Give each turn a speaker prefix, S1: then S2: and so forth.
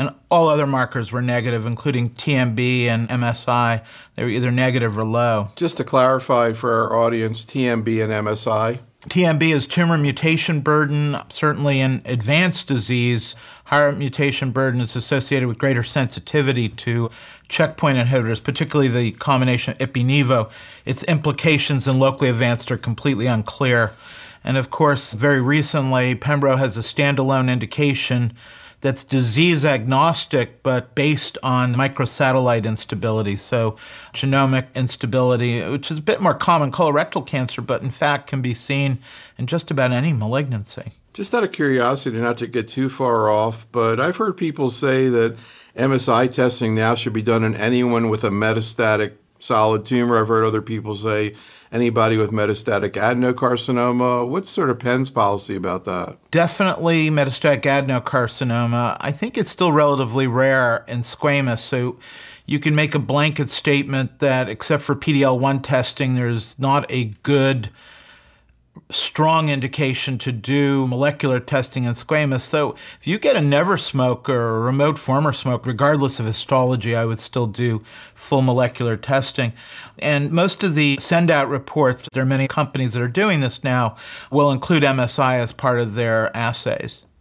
S1: And all other markers were negative, including TMB and MSI. They were either negative or low.
S2: Just to clarify for our audience, TMB and MSI?
S1: TMB is tumor mutation burden. Certainly in advanced disease, higher mutation burden is associated with greater sensitivity to checkpoint inhibitors, particularly the combination Ipi-Nivo. Its implications in locally advanced are completely unclear. And of course, very recently, Pembro has a standalone indication that's disease agnostic, but based on microsatellite instability, so genomic instability, which is a bit more common in colorectal cancer, but in fact can be seen in just about any malignancy.
S2: Just out of curiosity, not to get too far off, but I've heard people say that MSI testing now should be done in anyone with a metastatic solid tumor. I've heard other people say anybody with metastatic adenocarcinoma. What's sort of Penn's policy about that?
S1: Definitely metastatic adenocarcinoma. I think it's still relatively rare in squamous, so you can make a blanket statement that except for PD-L1 testing, there's not a good strong indication to do molecular testing in squamous. Though if you get a never smoker or a remote former smoker, regardless of histology, I would still do full molecular testing. And most of the send-out reports, there are many companies that are doing this now, will include MSI as part of their assays.